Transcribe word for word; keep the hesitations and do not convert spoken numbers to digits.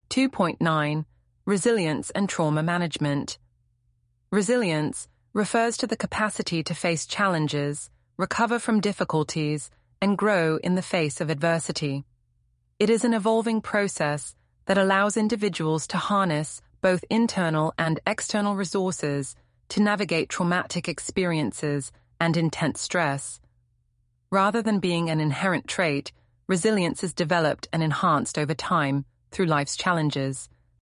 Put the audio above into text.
two point nine. Resilience and Trauma Management. Resilience refers to the capacity to face challenges, recover from difficulties, and grow in the face of adversity. It is an evolving process that allows individuals to harness both internal and external resources to navigate traumatic experiences and intense stress. Rather than being an inherent trait, resilience is developed and enhanced over time through life's challenges.